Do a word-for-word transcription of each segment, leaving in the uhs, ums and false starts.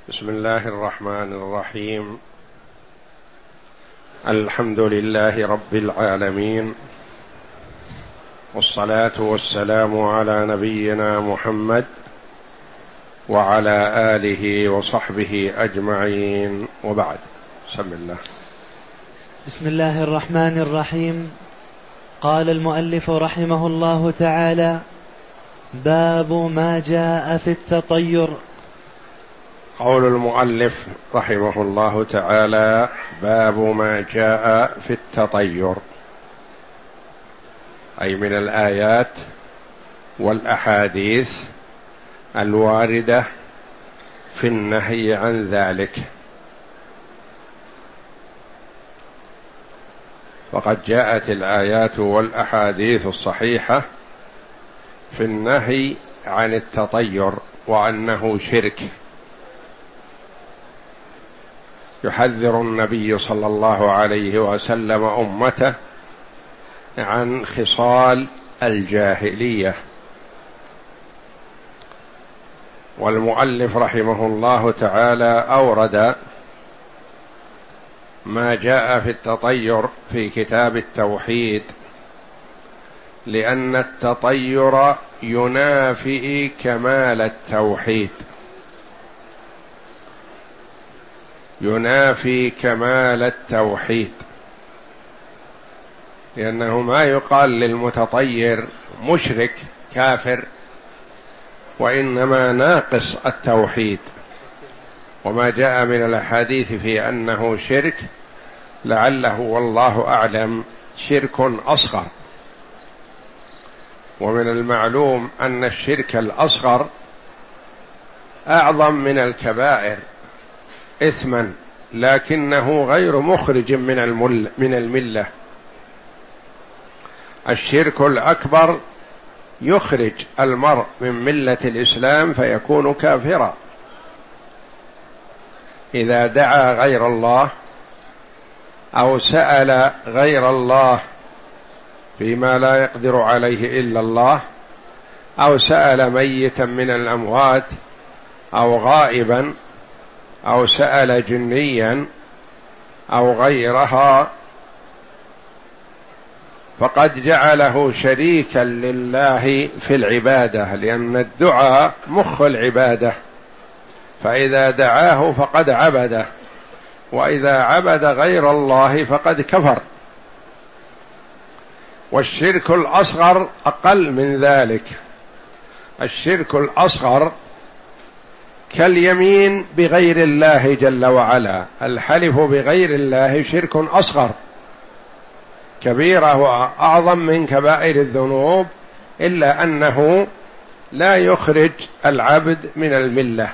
بسم الله الرحمن الرحيم. الحمد لله رب العالمين، والصلاة والسلام على نبينا محمد وعلى آله وصحبه أجمعين، وبعد. بسم الله. بسم الله الرحمن الرحيم. قال المؤلف رحمه الله تعالى: باب ما جاء في التطير. قول المؤلف رحمه الله تعالى: باب ما جاء في التطير، أي من الآيات والأحاديث الواردة في النهي عن ذلك. وقد جاءت الآيات والأحاديث الصحيحة في النهي عن التطير وأنه شرك. يحذر النبي صلى الله عليه وسلم أمته عن خصال الجاهلية. والمؤلف رحمه الله تعالى أورد ما جاء في التطير في كتاب التوحيد، لأن التطير ينافي كمال التوحيد، ينافي كمال التوحيد، لأنه ما يقال للمتطير مشرك كافر، وإنما ناقص التوحيد. وما جاء من الأحاديث في أنه شرك لعله والله أعلم شرك أصغر. ومن المعلوم أن الشرك الأصغر أعظم من الكبائر إثما، لكنه غير مخرج من المل من الملة. الشرك الأكبر يخرج المرء من ملة الإسلام فيكون كافرا، إذا دعا غير الله أو سأل غير الله فيما لا يقدر عليه إلا الله، أو سأل ميتا من الأموات أو غائبا، أو سأل جنيا أو غيرها، فقد جعله شريكا لله في العبادة، لأن الدعاء مخ العبادة، فإذا دعاه فقد عبده، وإذا عبد غير الله فقد كفر. والشرك الأصغر أقل من ذلك. الشرك الأصغر كاليمين بغير الله جل وعلا، الحلف بغير الله شرك أصغر، كبيرة وأعظم من كبائر الذنوب، إلا أنه لا يخرج العبد من الملة.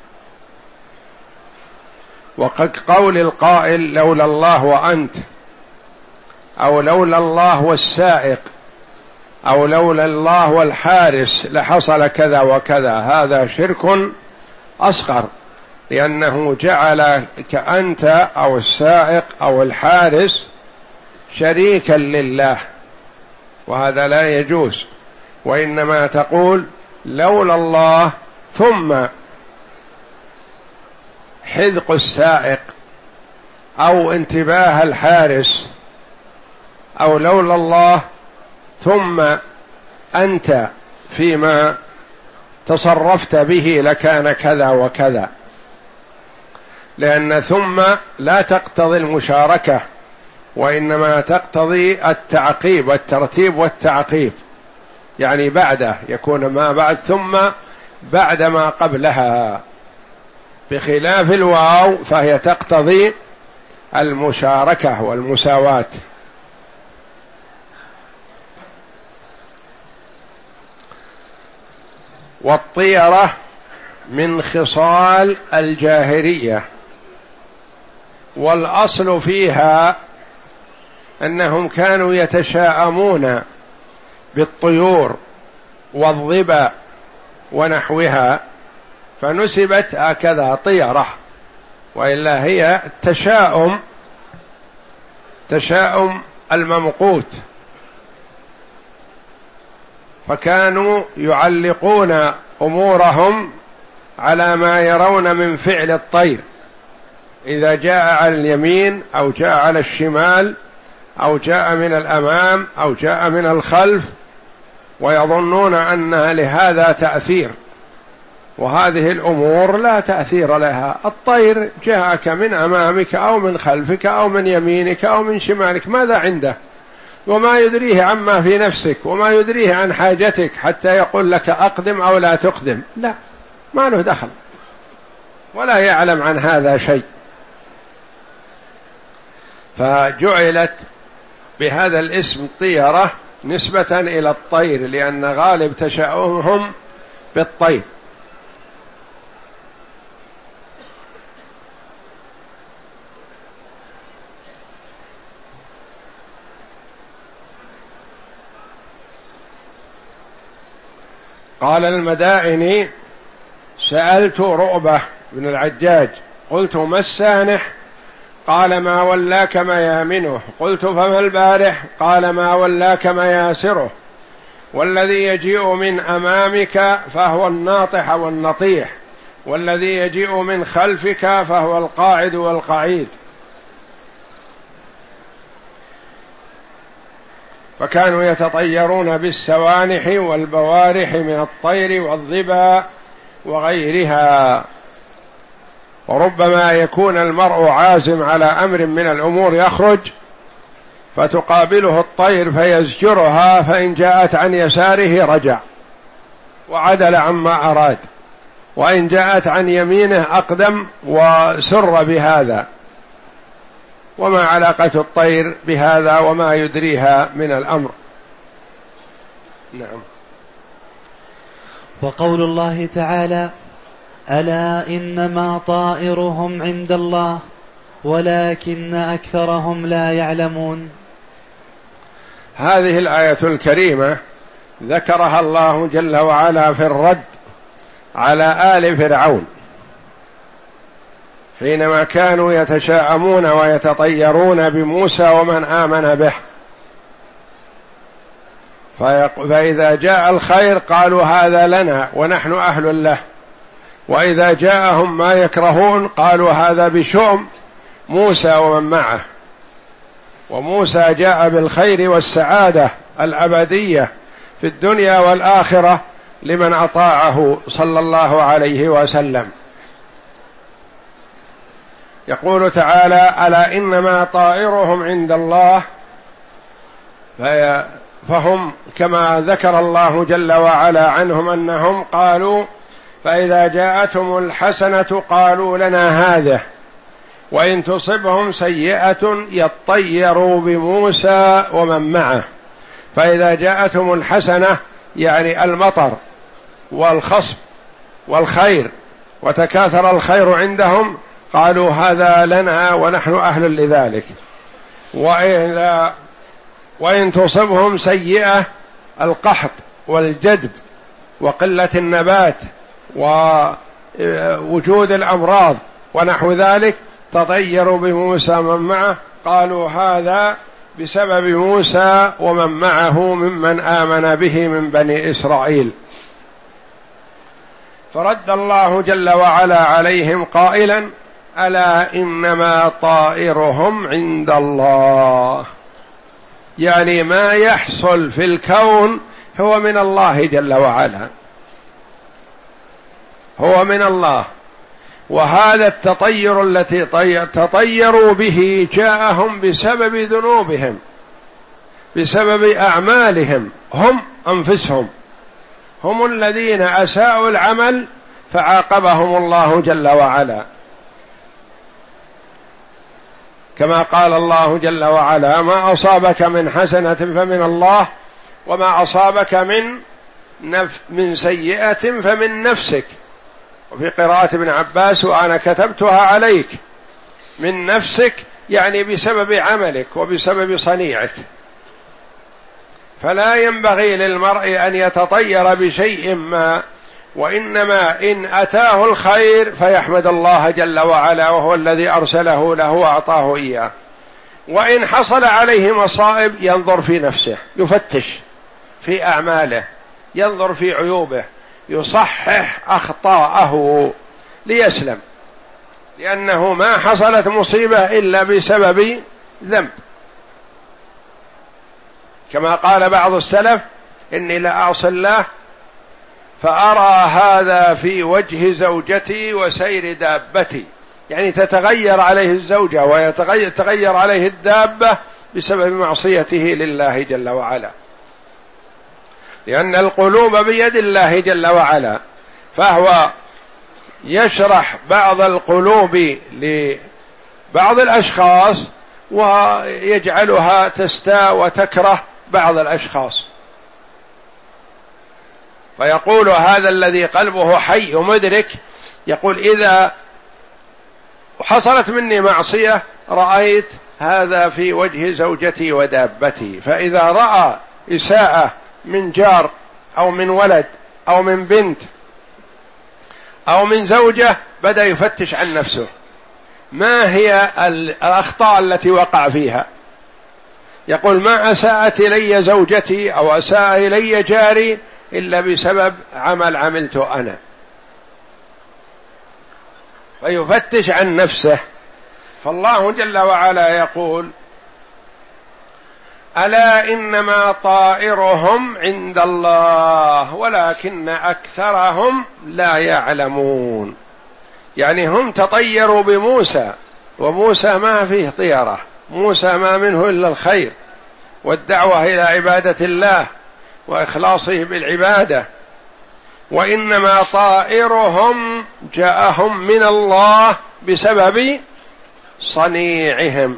وقد قول القائل: لولا الله وأنت، أو لولا الله والسائق، أو لولا الله والحارس لحصل كذا وكذا، هذا شرك أصغر، لأنه جعل كأنت أو السائق أو الحارس شريكا لله، وهذا لا يجوز. وإنما تقول لولا الله ثم حذق السائق أو انتباه الحارس، أو لولا الله ثم أنت فيما تصرفت به لكان كذا وكذا، لأن ثم لا تقتضي المشاركة، وإنما تقتضي التعقيب والترتيب والتعقيب، يعني بعده يكون ما بعد ثم بعد ما قبلها، بخلاف الواو فهي تقتضي المشاركة والمساواة. والطيرة من خصال الجاهلية، والأصل فيها أنهم كانوا يتشاءمون بالطيور والظبا ونحوها، فنسبت هكذا طيرة، وإلا هي تشاؤم، تشاؤم الممقوت. فكانوا يعلقون أمورهم على ما يرون من فعل الطير، إذا جاء على اليمين أو جاء على الشمال أو جاء من الأمام أو جاء من الخلف، ويظنون أن لهذا تأثير، وهذه الأمور لا تأثير لها. الطير جاءك من أمامك أو من خلفك أو من يمينك أو من شمالك، ماذا عنده؟ وما يدريه عما في نفسك، وما يدريه عن حاجتك حتى يقول لك أقدم أو لا تقدم، لا، ما له دخل ولا يعلم عن هذا شيء. فجعلت بهذا الاسم طيرة نسبة إلى الطير، لأن غالب تشاؤمهم بالطير. قال المدائني: سألت رؤبة بن العجاج قلت: ما السانح؟ قال: ما ولاك ميامنه. قلت: فما البارح؟ قال: ما ولاك مياسره. والذي يجيء من أمامك فهو الناطح والنطيح، والذي يجيء من خلفك فهو القاعد والقعيد. فكانوا يتطيرون بالسوانح والبوارح من الطير والظبا وغيرها. وربما يكون المرء عازم على أمر من الأمور يخرج، فتقابله الطير فيزجرها، فإن جاءت عن يساره رجع وعدل عما أراد، وإن جاءت عن يمينه أقدم وسر بهذا. وما علاقة الطير بهذا وما يدريها من الأمر؟ نعم. وقول الله تعالى: ألا إنما طائرهم عند الله ولكن أكثرهم لا يعلمون. هذه الآية الكريمة ذكرها الله جل وعلا في الرد على آل فرعون حينما كانوا يتشاءمون ويتطيرون بموسى ومن آمن به، فإذا جاء الخير قالوا هذا لنا ونحن أهل له، وإذا جاءهم ما يكرهون قالوا هذا بشؤم موسى ومن معه. وموسى جاء بالخير والسعادة الأبدية في الدنيا والآخرة لمن أطاعه صلى الله عليه وسلم. يقول تعالى: ألا إنما طائرهم عند الله، فهم كما ذكر الله جل وعلا عنهم أنهم قالوا: فإذا جاءتهم الحسنة قالوا لنا هذه، وإن تصبهم سيئة يطيروا بموسى ومن معه. فإذا جاءتهم الحسنة يعني المطر والخصب والخير، وتكاثر الخير عندهم، قالوا هذا لنا ونحن أهل لذلك. وإذا وإن تصبهم سيئة القحط والجدب وقلة النبات ووجود الأمراض ونحو ذلك، تطيروا بموسى ومن معه، قالوا هذا بسبب موسى ومن معه ممن آمن به من بني إسرائيل. فرد الله جل وعلا عليهم قائلا: ألا إنما طائرهم عند الله، يعني ما يحصل في الكون هو من الله جل وعلا، هو من الله. وهذا التطير التي تطيروا به جاءهم بسبب ذنوبهم، بسبب أعمالهم هم أنفسهم، هم الذين أساءوا العمل فعاقبهم الله جل وعلا، كما قال الله جل وعلا: ما أصابك من حسنة فمن الله، وما أصابك من نف من سيئة فمن نفسك. وفي قراءة ابن عباس: وأنا كتبتها عليك. من نفسك يعني بسبب عملك وبسبب صنيعك. فلا ينبغي للمرء أن يتطير بشيء ما، وإنما إن أتاه الخير فيحمد الله جل وعلا، وهو الذي أرسله له وأعطاه إياه. وإن حصل عليه مصائب ينظر في نفسه، يفتش في أعماله، ينظر في عيوبه، يصحح أخطاءه ليسلم، لأنه ما حصلت مصيبة إلا بسبب ذنب، كما قال بعض السلف: إني لأعصي الله فأرى هذا في وجه زوجتي وسير دابتي، يعني تتغير عليه الزوجة ويتغير عليه الدابة بسبب معصيته لله جل وعلا، لأن القلوب بيد الله جل وعلا، فهو يشرح بعض القلوب لبعض الأشخاص ويجعلها تستاء وتكره بعض الأشخاص، فيقول هذا الذي قلبه حي ومدرك، يقول: إذا حصلت مني معصية رأيت هذا في وجه زوجتي ودابتي، فإذا رأى إساءة من جار أو من ولد أو من بنت أو من زوجة بدأ يفتش عن نفسه، ما هي الأخطاء التي وقع فيها؟ يقول: ما أساءت إلي زوجتي أو أساء إلي جاري إلا بسبب عمل عملته أنا، فيفتش عن نفسه. فالله جل وعلا يقول: ألا إنما طائرهم عند الله ولكن أكثرهم لا يعلمون، يعني هم تطيروا بموسى، وموسى ما فيه طيرة، موسى ما منه إلا الخير والدعوة إلى عبادة الله وإخلاصه بالعبادة، وإنما طائرهم جاءهم من الله بسبب صنيعهم.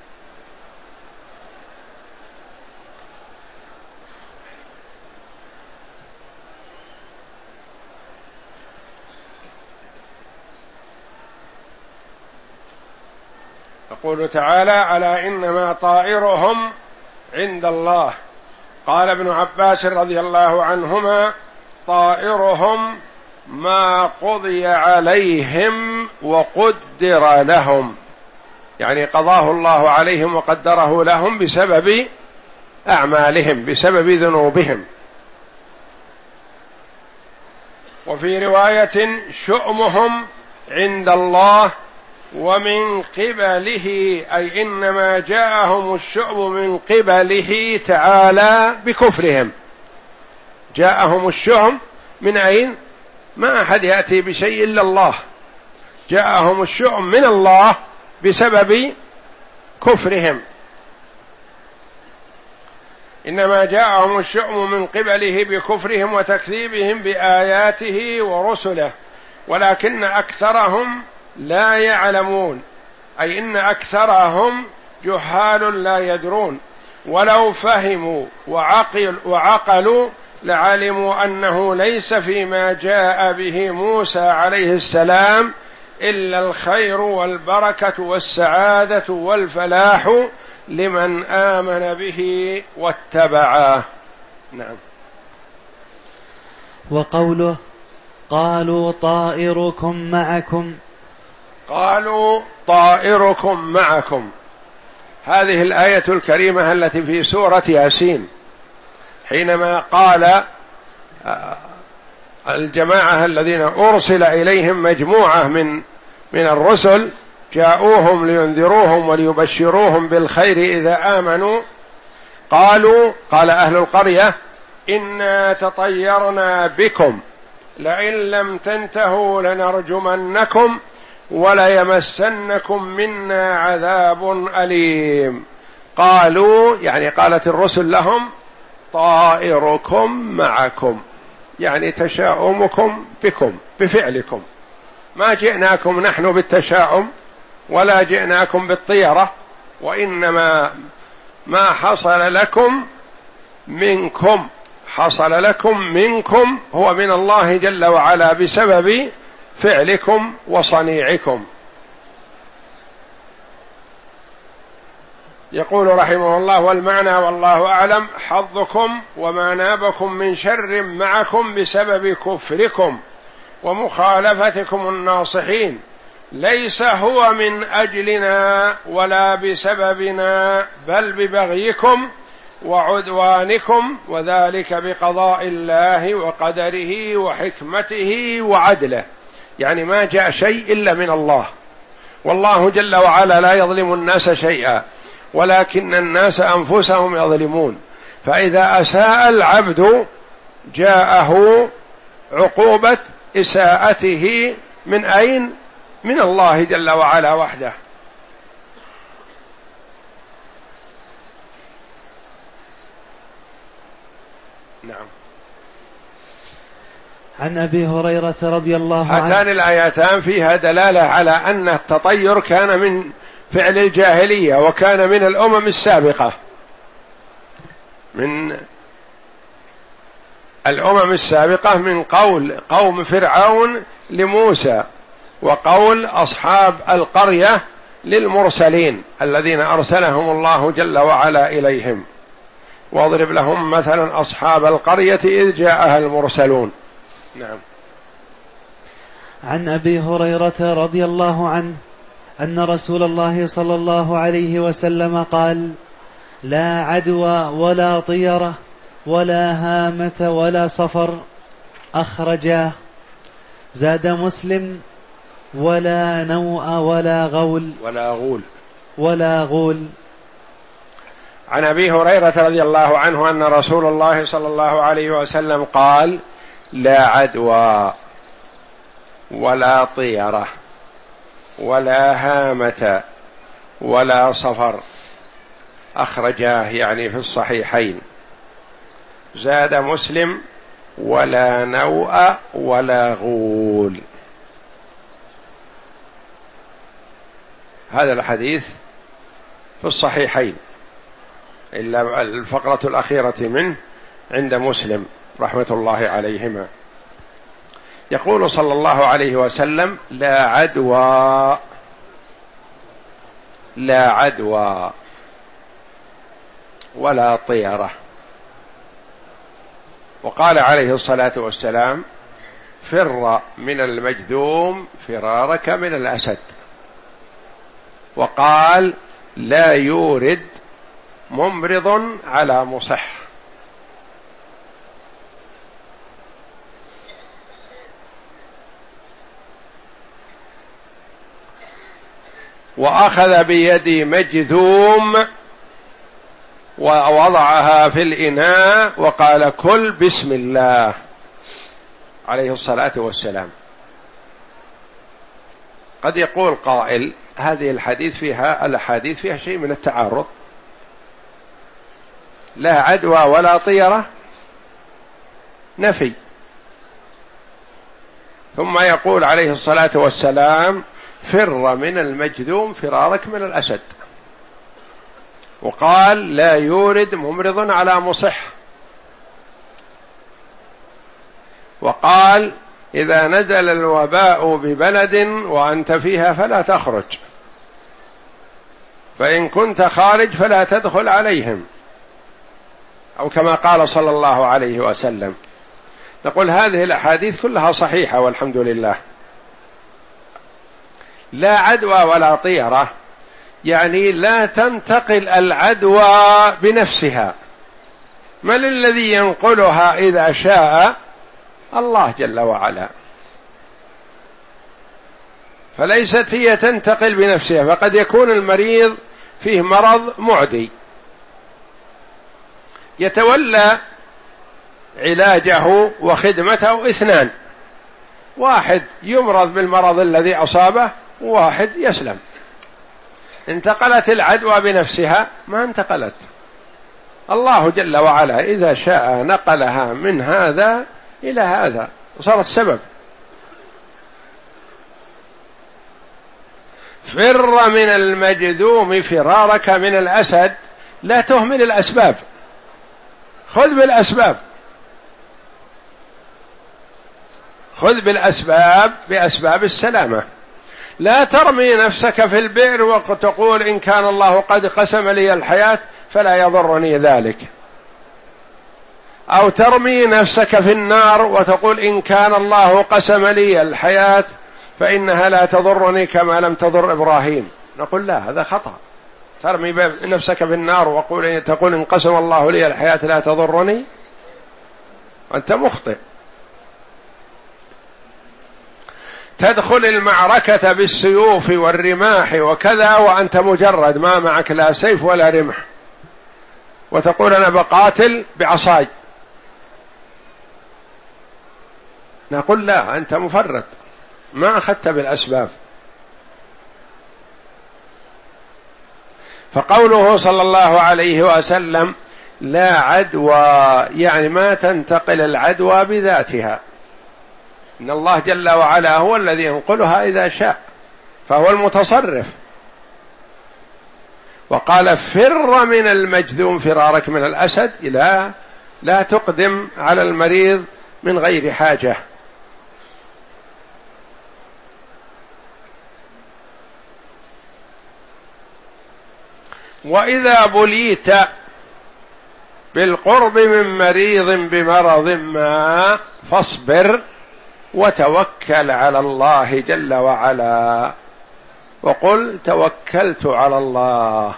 يقول تعالى: ألا إنما طائرهم عند الله. قال ابن عباس رضي الله عنهما: طائرهم ما قضي عليهم وقدر لهم، يعني قضاه الله عليهم وقدره لهم بسبب أعمالهم، بسبب ذنوبهم. وفي رواية: شؤمهم عند الله ومن قبله، أي إنما جاءهم الشؤم من قبله تعالى بكفرهم. جاءهم الشؤم من أين؟ ما أحد يأتي بشيء إلا الله، جاءهم الشؤم من الله بسبب كفرهم، إنما جاءهم الشؤم من قبله بكفرهم وتكذيبهم بآياته ورسله ولكن أكثرهم لا يعلمون، أي إن أكثرهم جهال لا يدرون، ولو فهموا وعقل وعقلوا لعلموا أنه ليس فيما جاء به موسى عليه السلام إلا الخير والبركة والسعادة والفلاح لمن آمن به واتبعه. نعم. وقوله: قالوا طائركم معكم. قالوا طائركم معكم، هذه الآية الكريمة التي في سورة ياسين، حينما قال الجماعة الذين أرسل إليهم مجموعة من من الرسل جاءوهم لينذروهم وليبشروهم بالخير إذا آمنوا، قالوا قال أهل القرية: إنا تطيرنا بكم لئن لم تنتهوا لنرجمنكم وليمسنكم منا عذاب أليم. قالوا يعني قالت الرسل لهم: طائركم معكم، يعني تشاؤمكم بكم بفعلكم، ما جئناكم نحن بالتشاؤم ولا جئناكم بالطيرة، وإنما ما حصل لكم منكم حصل لكم منكم هو من الله جل وعلا بسبب فعلكم وصنيعكم. يقول رحمه الله: والمعنى والله أعلم حظكم وما نابكم من شر معكم بسبب كفركم ومخالفتكم الناصحين، ليس هو من أجلنا ولا بسببنا بل ببغيكم وعدوانكم، وذلك بقضاء الله وقدره وحكمته وعدله، يعني ما جاء شيء إلا من الله، والله جل وعلا لا يظلم الناس شيئا ولكن الناس أنفسهم يظلمون. فإذا أساء العبد جاءه عقوبة إساءته من أين؟ من الله جل وعلا وحده. نعم. عن أبي هريرة رضي الله عنه. هاتان الآيتان فيها دلالة على أن التطير كان من فعل الجاهلية، وكان من الأمم السابقة، من الأمم السابقة، من قول قوم فرعون لموسى، وقول أصحاب القرية للمرسلين الذين أرسلهم الله جل وعلا إليهم. واضرب لهم مثلا أصحاب القرية إذ جاءها المرسلون. نعم. عن أبي هريرة رضي الله عنه أن رسول الله صلى الله عليه وسلم قال: لا عدوى ولا طيرة ولا هامة ولا صفر، أخرجاه. زاد مسلم: ولا نوء ولا غول ولا غول ولا غول. عن أبي هريرة رضي الله عنه أن رسول الله صلى الله عليه وسلم قال: لا عدوى ولا طيرة ولا هامة ولا صفر، أخرجاه يعني في الصحيحين. زاد مسلم: ولا نوء ولا غول. هذا الحديث في الصحيحين إلا الفقرة الأخيرة منه عند مسلم رحمة الله عليهما. يقول صلى الله عليه وسلم: لا عدوى لا عدوى ولا طيرة. وقال عليه الصلاة والسلام: فر من المجذوم فرارك من الأسد. وقال: لا يورد ممرض على مصح. وأخذ بيد مجذوم ووضعها في الإناء وقال: كل بسم الله، عليه الصلاة والسلام. قد يقول قائل: هذه الحديث فيها الأحاديث فيها شيء من التعارض، لا عدوى ولا طيرة نفي، ثم يقول عليه الصلاة والسلام: فر من المجذوم فرارك من الأسد. وقال: لا يورد ممرض على مصح. وقال: إذا نزل الوباء ببلد وأنت فيها فلا تخرج، فإن كنت خارج فلا تدخل عليهم، أو كما قال صلى الله عليه وسلم. نقول هذه الأحاديث كلها صحيحة والحمد لله. لا عدوى ولا طيرة يعني لا تنتقل العدوى بنفسها، من الذي ينقلها إذا شاء؟ الله جل وعلا، فليست هي تنتقل بنفسها. فقد يكون المريض فيه مرض معدي يتولى علاجه وخدمته اثنان، واحد يمرض بالمرض الذي أصابه وواحد يسلم. انتقلت العدوى بنفسها؟ ما انتقلت. الله جل وعلا إذا شاء نقلها من هذا إلى هذا وصارت سبب. فر من المجذوم فرارك من الأسد، لا تهمل الأسباب، خذ بالأسباب، خذ بالأسباب بأسباب السلامة. لا ترمي نفسك في البئر وتقول إن كان الله قد قسم لي الحياة فلا يضرني ذلك، أو ترمي نفسك في النار وتقول إن كان الله قسم لي الحياة فإنها لا تضرني كما لم تضر إبراهيم. نقول لا، هذا خطأ. ترمي نفسك بالنار وقول تقول إن قسم الله لي الحياة لا تضرني، وأنت مخطئ. تدخل المعركة بالسيوف والرماح وكذا وأنت مجرد ما معك لا سيف ولا رمح، وتقول أنا بقاتل بعصاي، نقول لا، أنت مفرط، ما أخذت بالأسباب. فقوله صلى الله عليه وسلم لا عدوى، يعني ما تنتقل العدوى بذاتها، إن الله جل وعلا هو الذي ينقلها إذا شاء، فهو المتصرف. وقال فر من المجذوم فرارك من الأسد، لا لا تقدم على المريض من غير حاجة. وإذا بليت بالقرب من مريض بمرض ما فاصبر وتوكل على الله جل وعلا، وقل توكلت على الله.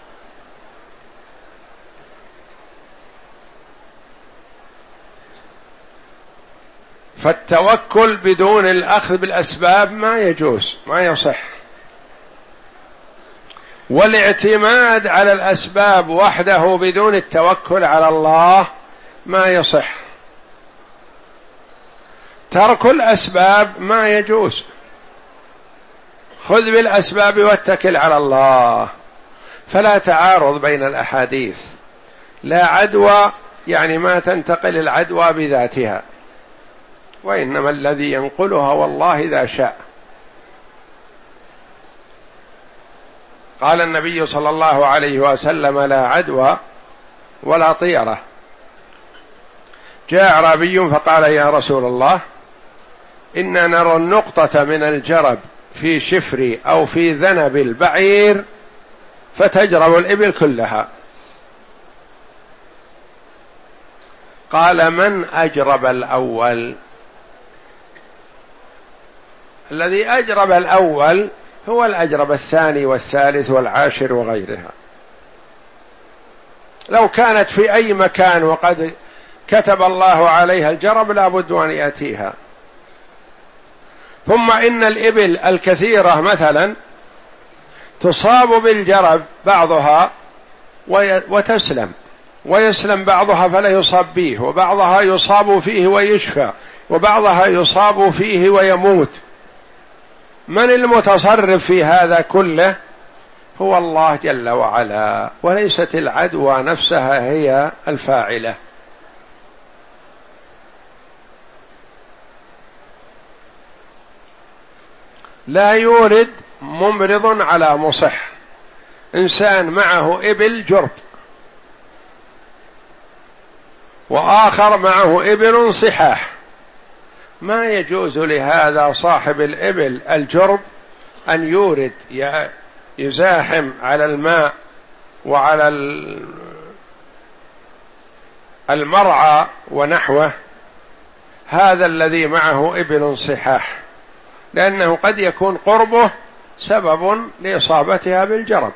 فالتوكل بدون الأخذ بالأسباب ما يجوز، ما يصح. والاعتماد على الأسباب وحده بدون التوكل على الله ما يصح. ترك الأسباب ما يجوز، خذ بالأسباب واتكل على الله. فلا تعارض بين الأحاديث. لا عدوى يعني ما تنتقل العدوى بذاتها، وإنما الذي ينقلها والله إذا شاء. قال النبي صلى الله عليه وسلم لا عدوى ولا طيرة. جاء أعرابي فقال يا رسول الله إنا نرى النقطة من الجرب في شفري أو في ذنب البعير فتجرب الإبل كلها. قال من أجرب الأول؟ الذي أجرب الأول هو الأجرب الثاني والثالث والعاشر وغيرها. لو كانت في أي مكان وقد كتب الله عليها الجرب لا بد أن يأتيها. ثم إن الإبل الكثيرة مثلا تصاب بالجرب بعضها وتسلم، ويسلم بعضها فلا يصاب به، وبعضها يصاب فيه ويشفى، وبعضها يصاب فيه ويموت. من المتصرف في هذا كله؟ هو الله جل وعلا، وليست العدوى نفسها هي الفاعلة. لا يورد ممرض على مصح. إنسان معه إبل جرب وآخر معه إبل صحاح، ما يجوز لهذا صاحب الإبل الجرب أن يورد يزاحم على الماء وعلى المرعى ونحوه هذا الذي معه إبل صحاح، لأنه قد يكون قربه سبب لإصابتها بالجرب،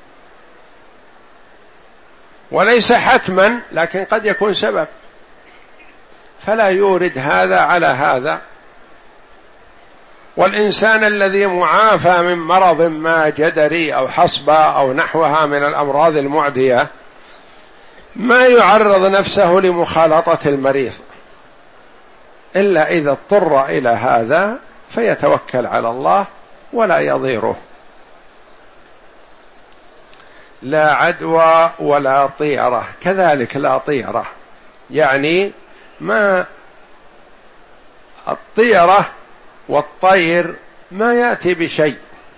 وليس حتما لكن قد يكون سبب، فلا يورد هذا على هذا. والإنسان الذي معافى من مرض ما جدري أو حصبة أو نحوها من الأمراض المعدية ما يعرض نفسه لمخالطة المريض إلا إذا اضطر إلى هذا فيتوكل على الله ولا يضيره. لا عدوى ولا طيرة، كذلك لا طيرة يعني ما الطيرة والطير ما يأتي بشيء.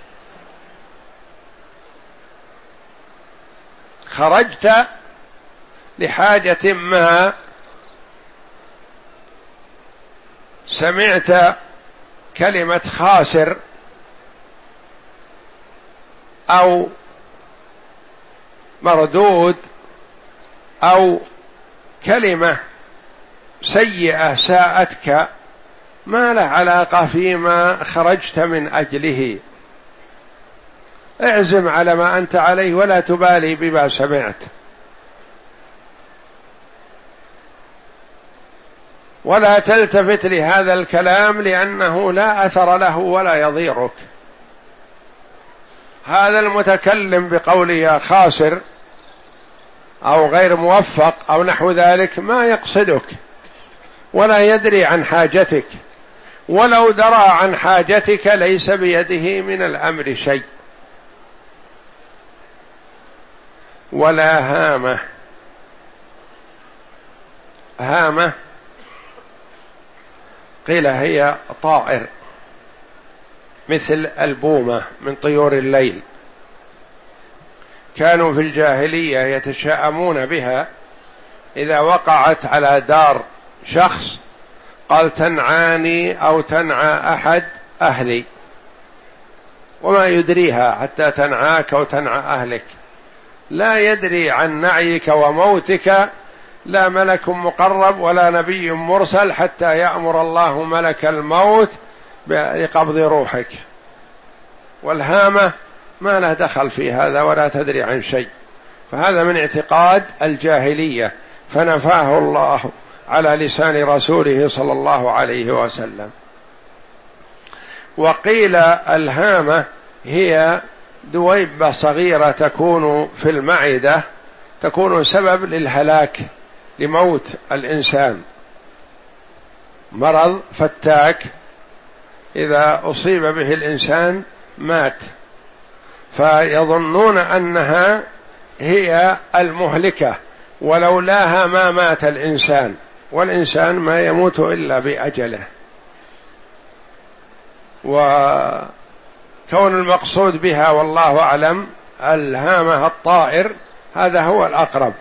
خرجت لحاجة ما، سمعت كلمة خاسر أو مردود أو كلمة سيئة ساءتك، ما له علاقة فيما خرجت من أجله. اعزم على ما أنت عليه ولا تبالي بما سمعت، ولا تلتفت لهذا الكلام لأنه لا أثر له ولا يضيرك. هذا المتكلم بقوله خاسر أو غير موفق أو نحو ذلك ما يقصدك ولا يدري عن حاجتك، ولو درى عن حاجتك ليس بيده من الأمر شيء. ولا هامة، هامة قيل هي طائر مثل البومة من طيور الليل، كانوا في الجاهلية يتشاءمون بها إذا وقعت على دار شخص قال تنعاني أو تنعى أحد أهلي، وما يدريها حتى تنعاك أو تنعى أهلك، لا يدري عن نعيك وموتك لا ملك مقرب ولا نبي مرسل حتى يأمر الله ملك الموت بقبض روحك. والهامة ما له دخل في هذا ولا تدري عن شيء، فهذا من اعتقاد الجاهلية فنفاه الله على لسان رسوله صلى الله عليه وسلم. وقيل الهامة هي دويبة صغيرة تكون في المعدة، تكون سبب للهلاك لموت الإنسان، مرض فتاك إذا أصيب به الإنسان مات، فيظنون أنها هي المهلكة، ولولاها ما مات الإنسان، والإنسان ما يموت إلا بأجله. وكون المقصود بها والله أعلم الهامة الطائر هذا هو الأقرب.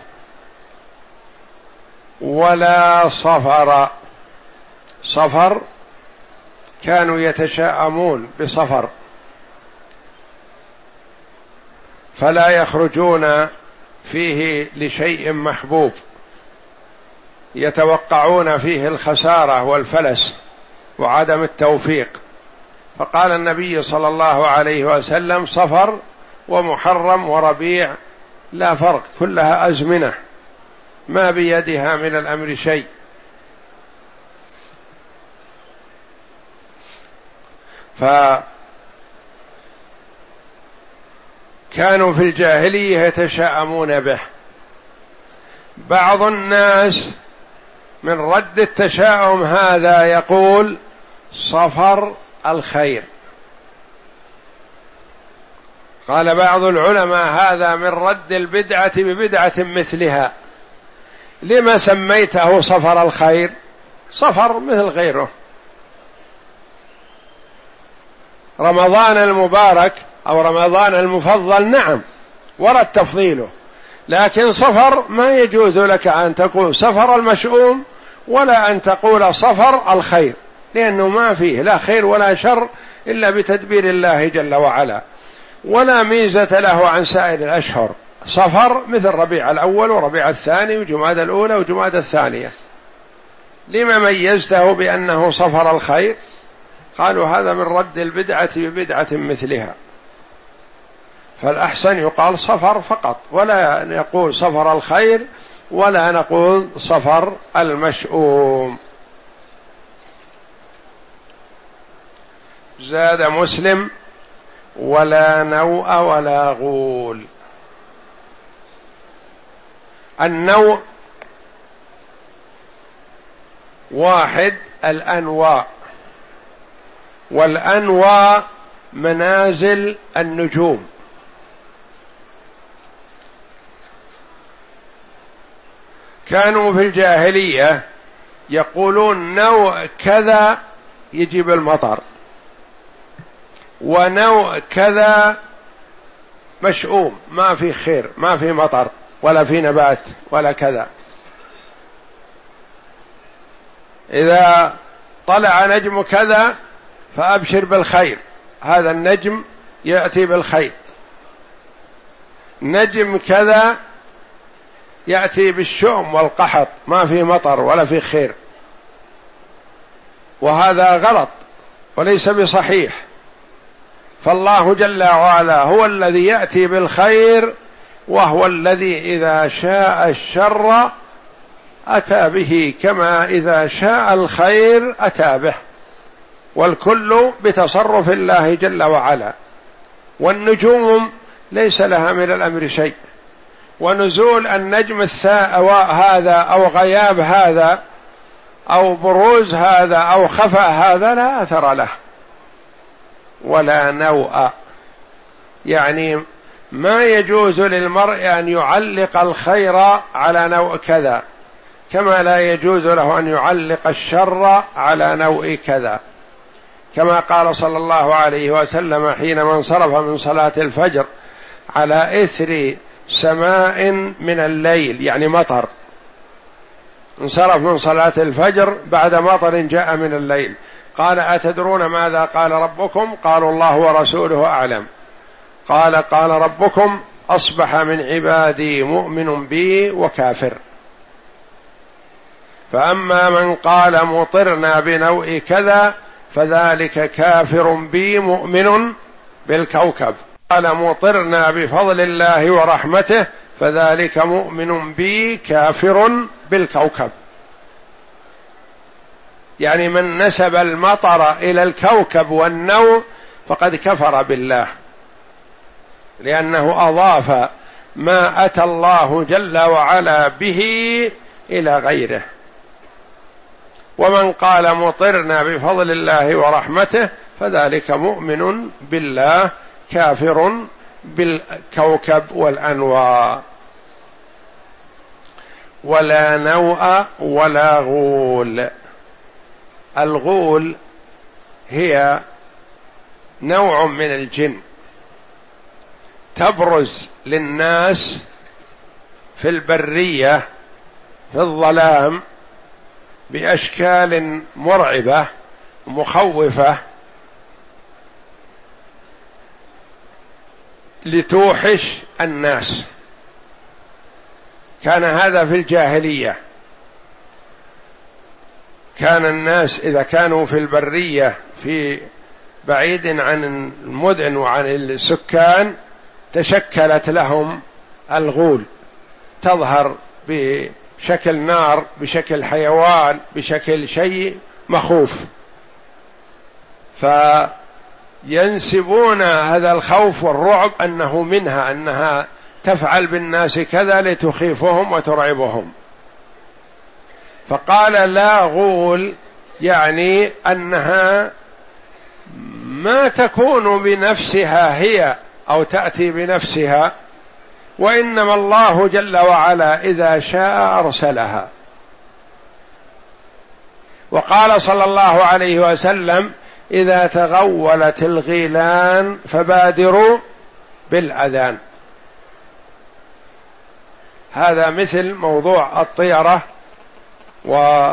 ولا صفر، صفر كانوا يتشاءمون بصفر فلا يخرجون فيه لشيء محبوب، يتوقعون فيه الخسارة والفلس وعدم التوفيق، فقال النبي صلى الله عليه وسلم صفر ومحرم وربيع لا فرق، كلها أزمنة ما بيدها من الأمر شيء. فكانوا في الجاهلية يتشاءمون به. بعض الناس من رد التشاؤم هذا يقول صفر الخير. قال بعض العلماء هذا من رد البدعة ببدعة مثلها. لما سميته صفر الخير؟ صفر مثل غيره. رمضان المبارك أو رمضان المفضل نعم ورد تفضيله، لكن صفر ما يجوز لك أن تقول صفر المشؤوم ولا أن تقول صفر الخير، لأنه ما فيه لا خير ولا شر إلا بتدبير الله جل وعلا، ولا ميزة له عن سائر الأشهر. صفر مثل ربيع الأول وربيع الثاني وجماد الأولى وجماد الثانية. لما ميزته بأنه صفر الخير؟ قالوا هذا من رد البدعة ببدعة مثلها، فالأحسن يقال صفر فقط، ولا نقول صفر الخير ولا نقول صفر المشؤوم. زاد مسلم ولا نوء ولا غول. النوء واحد الأنواء، والأنواء منازل النجوم. كانوا في الجاهلية يقولون نوع كذا يجيب المطر، ونوع كذا مشؤوم ما في خير ما في مطر ولا في نبات ولا كذا. إذا طلع نجم كذا فأبشر بالخير، هذا النجم يأتي بالخير. نجم كذا يأتي بالشؤم والقحط ما في مطر ولا في خير، وهذا غلط وليس بصحيح. فالله جل وعلا هو الذي يأتي بالخير، وهو الذي إذا شاء الشر أتى به، كما إذا شاء الخير أتى به، والكل بتصرف الله جل وعلا. والنجوم ليس لها من الأمر شيء، ونزول النجم الثاء هذا أو غياب هذا أو بروز هذا أو خفاء هذا لا أثر له ولا نوء. يعني ما يجوز للمرء أن يعلق الخير على نوء كذا، كما لا يجوز له أن يعلق الشر على نوء كذا، كما قال صلى الله عليه وسلم حينما انصرف من صلاة الفجر على إثر سماء من الليل، يعني مطر، انصرف من صلاة الفجر بعد مطر جاء من الليل، قال: أتدرون ماذا قال ربكم؟ قالوا: الله ورسوله أعلم. قال: قال ربكم: أصبح من عبادي مؤمن بي وكافر. فأما من قال مطرنا بنوء كذا فذلك كافر بي مؤمن بالكوكب، قال مطرنا بفضل الله ورحمته فذلك مؤمن بي كافر بالكوكب. يعني من نسب المطر إلى الكوكب والنوء فقد كفر بالله، لأنه أضاف ما أتى الله جل وعلا به إلى غيره. ومن قال مطرنا بفضل الله ورحمته فذلك مؤمن بالله كافر بالكوكب والأنواع. ولا نوء ولا غول. الغول هي نوع من الجن تبرز للناس في البرية في الظلام بأشكال مرعبة مخوفة لتوحش الناس. كان هذا في الجاهلية، كان الناس إذا كانوا في البرية في بعيد عن المدن وعن السكان تشكلت لهم الغول، تظهر بشكل نار، بشكل حيوان، بشكل شيء مخوف، فينسبون هذا الخوف والرعب أنه منها، أنها تفعل بالناس كذا لتخيفهم وترعبهم. فقال لا غول، يعني أنها ما تكون بنفسها هي أو تأتي بنفسها، وإنما الله جل وعلا إذا شاء أرسلها. وقال صلى الله عليه وسلم: إذا تغولت الغيلان فبادروا بالأذان. هذا مثل موضوع الطيرة و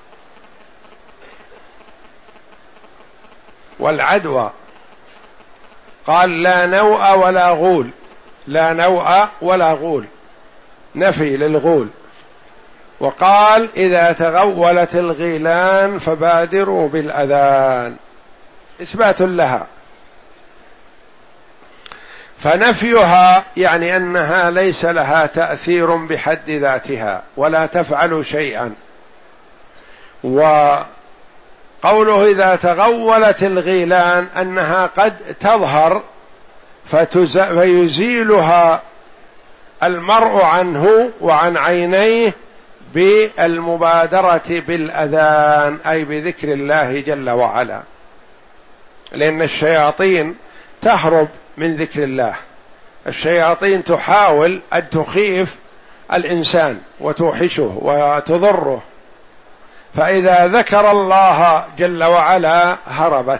والعدوى. قال: لا نوء ولا غول، لا نوء ولا غول، نفي للغول. وقال: إذا تغولت الغيلان فبادروا بالأذان، إثبات لها. فنفيها يعني أنها ليس لها تأثير بحد ذاتها ولا تفعل شيئا. وقوله إذا تغولت الغيلان أنها قد تظهر فيزيلها المرء عنه وعن عينيه بالمبادرة بالأذان، أي بذكر الله جل وعلا، لأن الشياطين تهرب من ذكر الله. الشياطين تحاول أن تخيف الإنسان وتوحشه وتضره، فإذا ذكر الله جل وعلا هربت.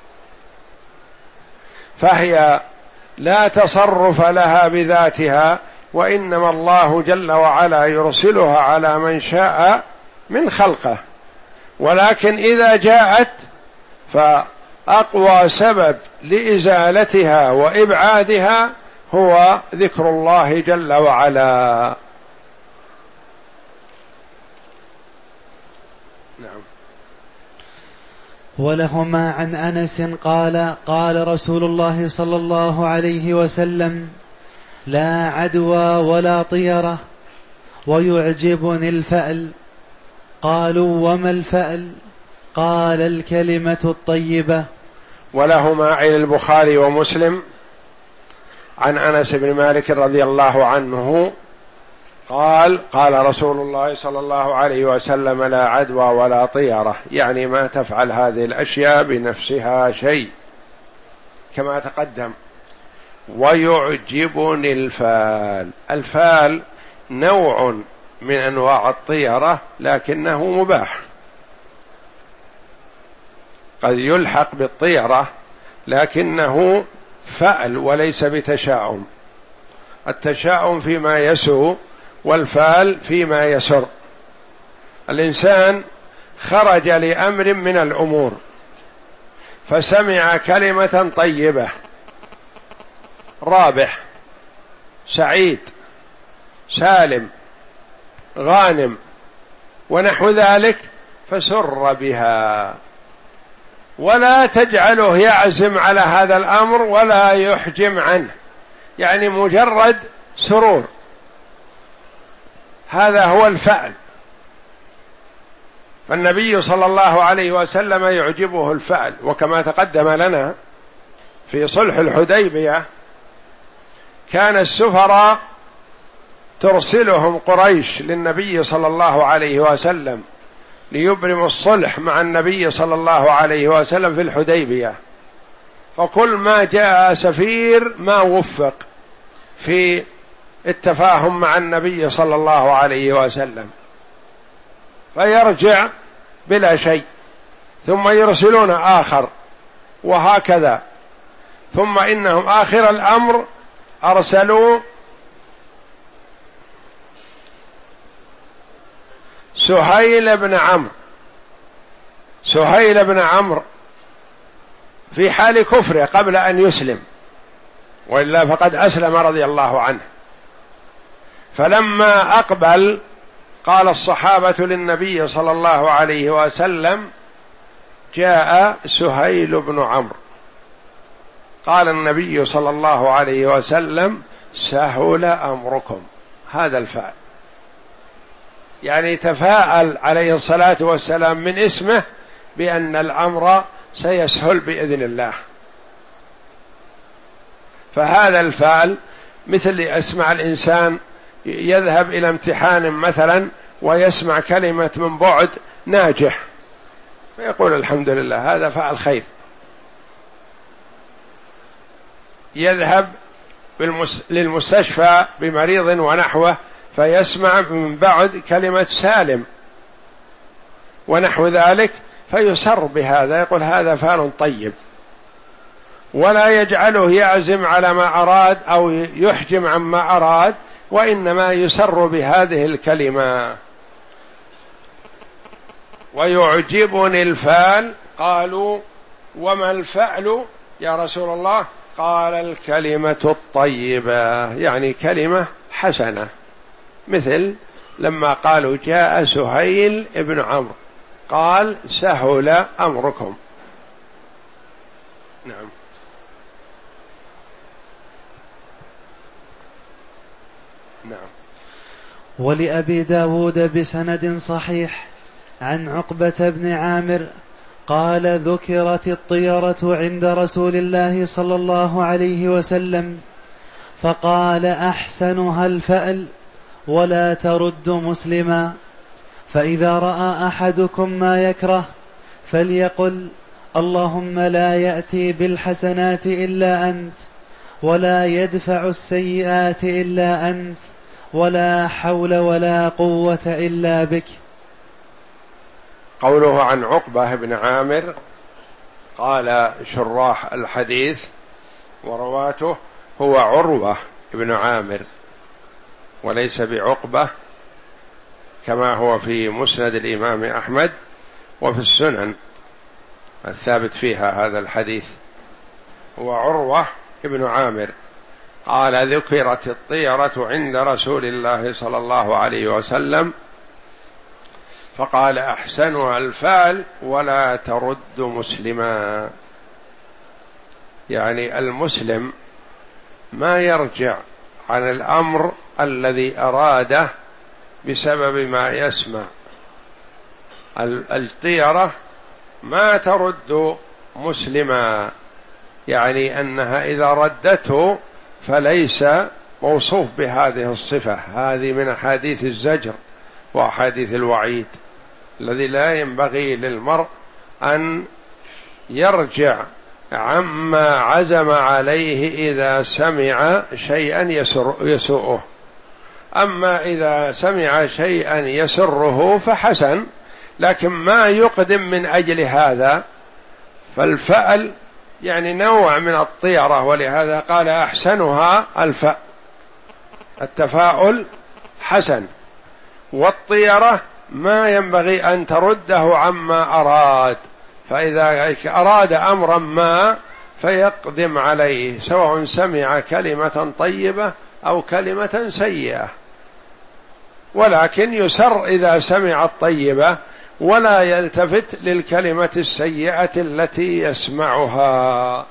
فهي لا تصرف لها بذاتها، وإنما الله جل وعلا يرسلها على من شاء من خلقه. ولكن إذا جاءت فأقوى سبب لإزالتها وإبعادها هو ذكر الله جل وعلا. نعم. ولهما عن أنس قال قال رسول الله صلى الله عليه وسلم لا عدوى ولا طيرة ويعجبني الفأل. قالوا وما الفأل؟ قال الكلمة الطيبة. ولهما عن البخاري ومسلم عن أنس بن مالك رضي الله عنه قال قال رسول الله صلى الله عليه وسلم لا عدوى ولا طيرة، يعني ما تفعل هذه الأشياء بنفسها شيء كما تقدم. ويعجبني الفال، الفال نوع من أنواع الطيرة لكنه مباح، قد يلحق بالطيرة لكنه فأل وليس بتشاؤم. التشاؤم فيما يسوء والفال فيما يسر. الإنسان خرج لأمر من الأمور فسمع كلمة طيبة، رابح، سعيد، سالم، غانم ونحو ذلك، فسر بها، ولا تجعله يعزم على هذا الأمر ولا يحجم عنه، يعني مجرد سرور، هذا هو الفعل. فالنبي صلى الله عليه وسلم يعجبه الفعل، وكما تقدم لنا في صلح الحديبية كان السفراء ترسلهم قريش للنبي صلى الله عليه وسلم ليبرموا الصلح مع النبي صلى الله عليه وسلم في الحديبية، فكل ما جاء سفير ما وفق في التفاهم مع النبي صلى الله عليه وسلم فيرجع بلا شيء، ثم يرسلون آخر وهكذا، ثم إنهم آخر الأمر أرسلوا سهيل بن عمرو سهيل بن عمرو في حال كفره قبل أن يسلم، وإلا فقد أسلم رضي الله عنه. فلما أقبل قال الصحابة للنبي صلى الله عليه وسلم جاء سهيل بن عمرو، قال النبي صلى الله عليه وسلم سهل أمركم، هذا الفعل، يعني تفاءل عليه الصلاة والسلام من اسمه بأن الأمر سيسهل بإذن الله. فهذا الفعل مثل يسمع الإنسان يذهب إلى امتحان مثلا ويسمع كلمة من بعد ناجح فيقول الحمد لله، هذا فعل خير. يذهب للمستشفى بمريض ونحوه فيسمع من بعد كلمة سالم ونحو ذلك فيسر بهذا، يقول هذا فعل طيب، ولا يجعله يعزم على ما أراد أو يحجم عما أراد، وإنما يسر بهذه الكلمة. ويعجبني الفال. قالوا وما الفعل يا رسول الله؟ قال الكلمة الطيبة، يعني كلمة حسنة، مثل لما قالوا جاء سهيل ابن عمرو قال سهل أمركم. نعم. نعم. ولأبي داود بسند صحيح عن عقبة بن عامر قال ذكرت الطيرة عند رسول الله صلى الله عليه وسلم فقال أحسنها الفأل ولا ترد مسلما، فإذا رأى أحدكم ما يكره فليقل اللهم لا يأتي بالحسنات إلا أنت ولا يدفع السيئات إلا أنت ولا حول ولا قوة إلا بك. قوله عن عقبة بن عامر قال شراح الحديث ورواته هو عروة بن عامر وليس بعقبة كما هو في مسند الإمام أحمد وفي السنن الثابت فيها هذا الحديث، هو عروة بن عامر قال ذكرت الطيرة عند رسول الله صلى الله عليه وسلم فقال أحسنها الفعل ولا ترد مسلما. يعني المسلم ما يرجع عن الأمر الذي أراده بسبب ما يسمع. الطيرة ما ترد مسلما، يعني أنها إذا ردته فليس موصوف بهذه الصفة. هذه من أحاديث الزجر وأحاديث الوعيد الذي لا ينبغي للمرء أن يرجع عما عزم عليه إذا سمع شيئا يسر يسوءه. أما إذا سمع شيئا يسره فحسن، لكن ما يقدم من أجل هذا. فالفأل يعني نوع من الطيرة، ولهذا قال أحسنها الفأل، التفاؤل حسن. والطيرة ما ينبغي أن ترده عما أراد، فإذا أراد أمرا ما فيقدم عليه، سواء سمع كلمة طيبة أو كلمة سيئة، ولكن يسر إذا سمع الطيبة ولا يلتفت للكلمة السيئة التي يسمعها.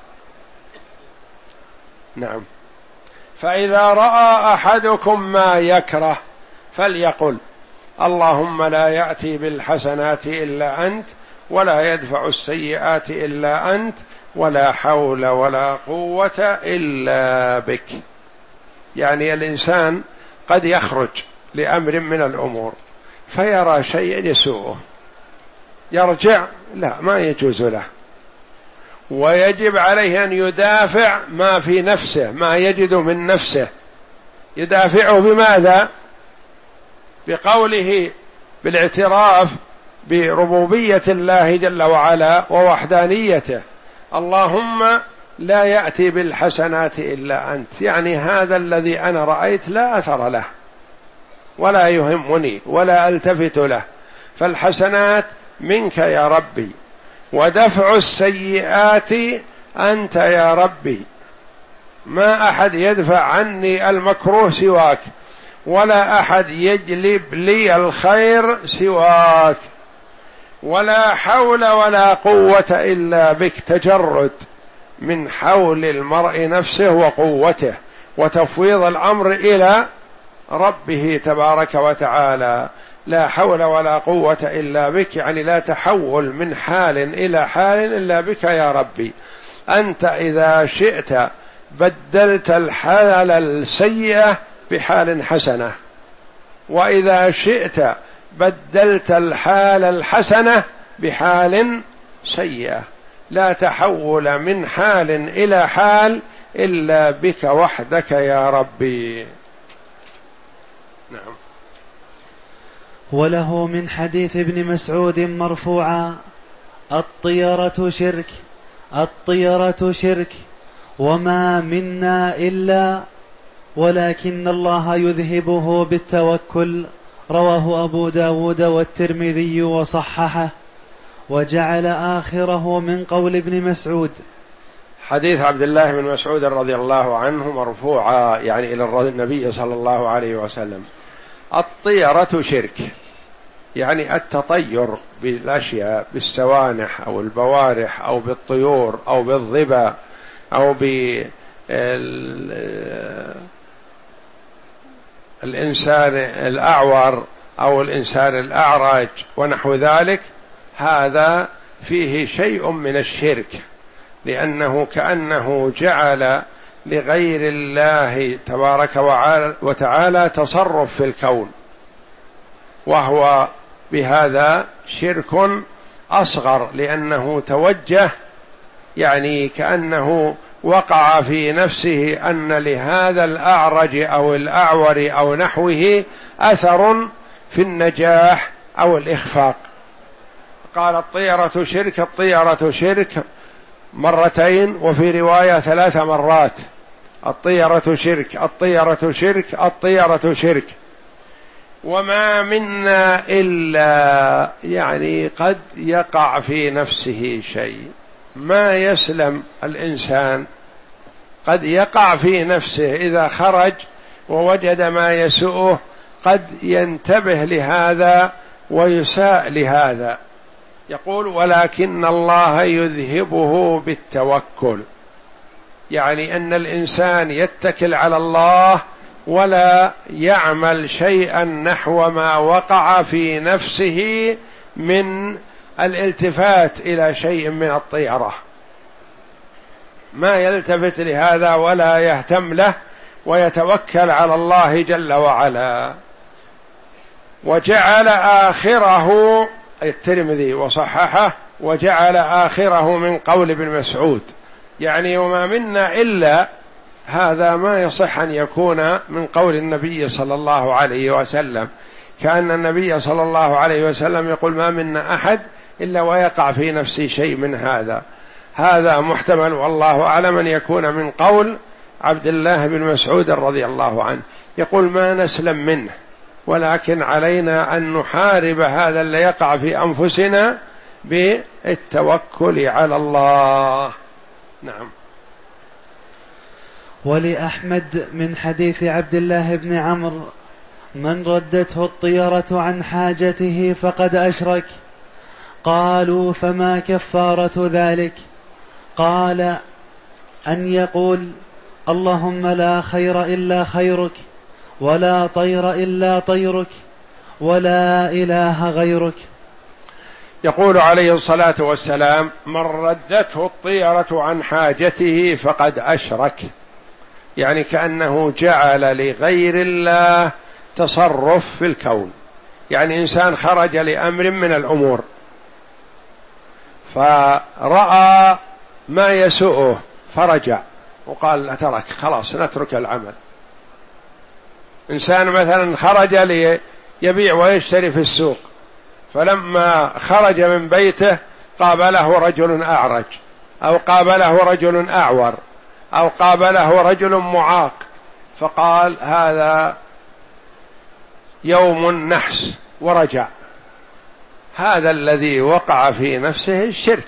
نعم. فإذا رأى أحدكم ما يكره فليقل اللهم لا يأتي بالحسنات إلا أنت ولا يدفع السيئات إلا أنت ولا حول ولا قوة إلا بك. يعني الإنسان قد يخرج لأمر من الأمور فيرى شيء يسوءه، يرجع؟ لا، ما يجوز له، ويجب عليه أن يدافع ما في نفسه، ما يجد من نفسه. يدافعه بماذا؟ بقوله، بالاعتراف بربوبية الله جل وعلا ووحدانيته. اللهم لا يأتي بالحسنات إلا أنت، يعني هذا الذي أنا رأيت لا أثر له ولا يهمني ولا ألتفت له، فالحسنات منك يا ربي، ودفع السيئات أنت يا ربي. ما أحد يدفع عني المكروه سواك، ولا أحد يجلب لي الخير سواك، ولا حول ولا قوة إلا بك. تجرد من حول المرء نفسه وقوته، وتفويض الأمر إلى ربه تبارك وتعالى. لا حول ولا قوة إلا بك، يعني لا تحول من حال إلى حال إلا بك يا ربي. أنت إذا شئت بدلت الحال السيئة بحال حسنة، وإذا شئت بدلت الحال الحسنة بحال سيئة. لا تحول من حال إلى حال إلا بك وحدك يا ربي. نعم. وله من حديث ابن مسعود مرفوعا: الطيرة شرك، الطيرة شرك، وما منا إلا ولكن الله يذهبه بالتوكل. رواه أبو داود والترمذي وصححه، وجعل آخره من قول ابن مسعود. حديث عبد الله بن مسعود رضي الله عنه مرفوعا، يعني إلى النبي صلى الله عليه وسلم: الطيرة شرك، يعني التطير بالأشياء، بالسوانح أو البوارح أو بالطيور أو بالظبا أو بالإنسان الأعور أو الإنسان الأعرج ونحو ذلك. هذا فيه شيء من الشرك، لأنه كأنه جعل لغير الله تبارك وتعالى تصرف في الكون، وهو بهذا شرك أصغر، لأنه توجه، يعني كأنه وقع في نفسه أن لهذا الأعرج أو الأعور أو نحوه أثر في النجاح أو الإخفاق. قال الطيرة شرك، الطيرة شرك مرتين، وفي رواية ثلاث مرات: الطيرة شرك، الطيرة شرك، الطيرة شرك. وما منا إلا، يعني قد يقع في نفسه شيء، ما يسلم الإنسان، قد يقع في نفسه إذا خرج ووجد ما يسوءه، قد ينتبه لهذا ويساء لهذا. يقول ولكن الله يذهبه بالتوكل، يعني أن الإنسان يتكل على الله ولا يعمل شيئا نحو ما وقع في نفسه من الالتفات إلى شيء من الطيرة، ما يلتفت لهذا ولا يهتم له ويتوكل على الله جل وعلا. وجعل آخره الترمذي وصححه وجعل آخره من قول ابن مسعود، يعني وما منا إلا هذا ما يصح أن يكون من قول النبي صلى الله عليه وسلم، كأن النبي صلى الله عليه وسلم يقول ما منا أحد إلا ويقع في نفسه شيء من هذا. هذا محتمل والله أعلم أن يكون من قول عبد الله بن مسعود رضي الله عنه، يقول ما نسلم منه، ولكن علينا أن نحارب هذا اللي يقع في أنفسنا بالتوكل على الله. نعم. ولأحمد من حديث عبد الله بن عمرو من ردته الطيرة عن حاجته فقد أشرك. قالوا فما كفارة ذلك؟ قال أن يقول اللهم لا خير إلا خيرك ولا طير إلا طيرك ولا إله غيرك. يقول عليه الصلاة والسلام من ردته الطيرة عن حاجته فقد أشرك، يعني كأنه جعل لغير الله تصرف في الكون. يعني إنسان خرج لأمر من الأمور فرأى ما يسوءه فرجع وقال أترك خلاص نترك العمل. إنسان مثلا خرج ليبيع ويشتري في السوق، فلما خرج من بيته قابله رجل أعرج أو قابله رجل أعور أو قابله رجل معاق، فقال هذا يوم النحس ورجع. هذا الذي وقع في نفسه الشرك،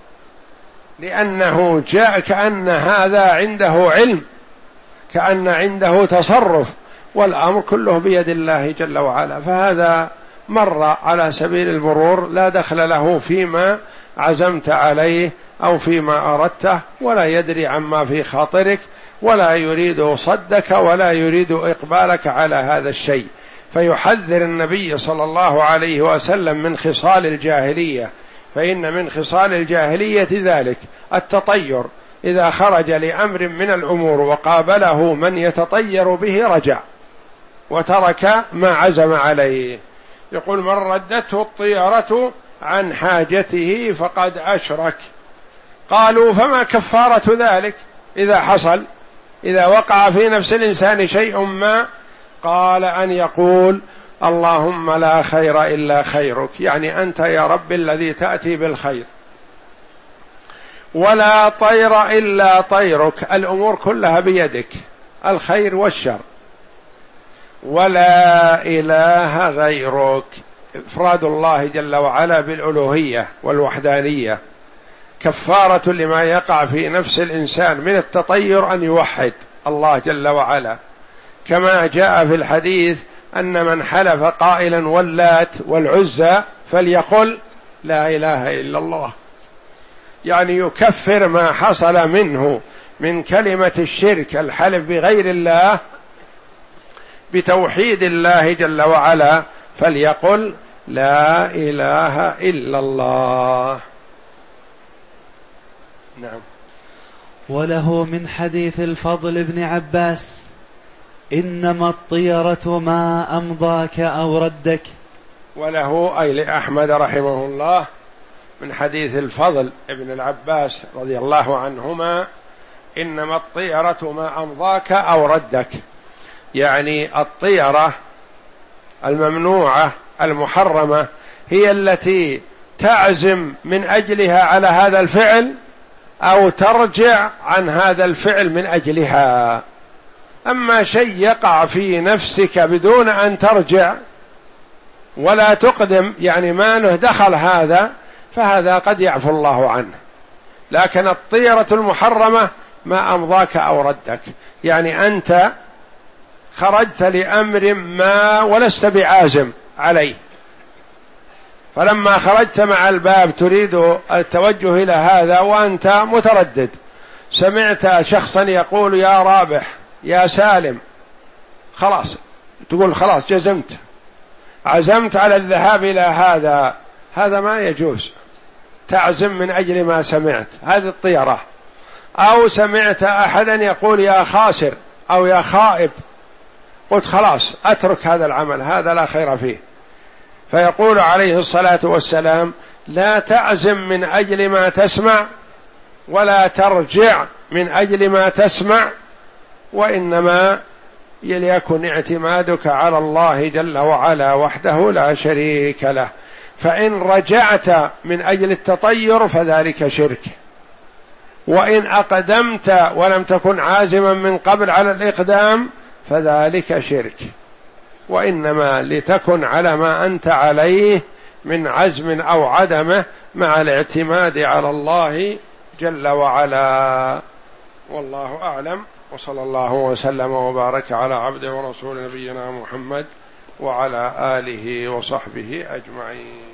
لأنه جاء كأن هذا عنده علم، كأن عنده تصرف، والأمر كله بيد الله جل وعلا. فهذا مر على سبيل المرور، لا دخل له فيما عزمت عليه أو فيما أردته، ولا يدري عما في خاطرك، ولا يريد صدك ولا يريد إقبالك على هذا الشيء. فيحذر النبي صلى الله عليه وسلم من خصال الجاهلية، فإن من خصال الجاهلية ذلك التطير، إذا خرج لأمر من الأمور وقابله من يتطير به رجع وترك ما عزم عليه. يقول من ردته الطيرة عن حاجته فقد أشرك. قالوا فما كفارة ذلك إذا حصل، إذا وقع في نفس الإنسان شيء ما؟ قال أن يقول اللهم لا خير إلا خيرك، يعني أنت يا رب الذي تأتي بالخير، ولا طير إلا طيرك، الأمور كلها بيدك الخير والشر، ولا إله غيرك، إفراد الله جل وعلا بالألوهية والوحدانية. كفارة لما يقع في نفس الإنسان من التطير أن يوحد الله جل وعلا، كما جاء في الحديث أن من حلف قائلا واللات والعزى فليقل لا إله إلا الله، يعني يكفر ما حصل منه من كلمة الشرك الحلف بغير الله بتوحيد الله جل وعلا، فليقل لا إله إلا الله. نعم. وله من حديث الفضل بن عباس إنما الطيرة ما أمضاك أو ردك. وله أي لأحمد رحمه الله من حديث الفضل بن العباس رضي الله عنهما إنما الطيرة ما أمضاك أو ردك، يعني الطيرة الممنوعة المحرمة هي التي تعزم من أجلها على هذا الفعل أو ترجع عن هذا الفعل من أجلها. أما شيء يقع في نفسك بدون أن ترجع ولا تقدم، يعني ما له دخل هذا، فهذا قد يعفو الله عنه. لكن الطيرة المحرمة ما أمضاك أو ردك، يعني أنت خرجت لأمر ما ولست بعازم عليه، فلما خرجت مع الباب تريد التوجه إلى هذا وأنت متردد، سمعت شخصا يقول يا رابح يا سالم، خلاص تقول خلاص جزمت عزمت على الذهاب إلى هذا، هذا ما يجوز، تعزم من أجل ما سمعت، هذه الطيرة. أو سمعت أحدا يقول يا خاسر أو يا خائب، قلت خلاص أترك هذا العمل، هذا لا خير فيه. فيقول عليه الصلاة والسلام لا تعزم من أجل ما تسمع ولا ترجع من أجل ما تسمع، وإنما ليكن اعتمادك على الله جل وعلا وحده لا شريك له. فإن رجعت من أجل التطير فذلك شرك، وإن أقدمت ولم تكن عازما من قبل على الإقدام فذلك شرك، وإنما لتكن على ما أنت عليه من عزم أو عدمه مع الاعتماد على الله جل وعلا. والله أعلم، وصلى الله وسلم وبارك على عبده ورسول نبينا محمد وعلى آله وصحبه أجمعين.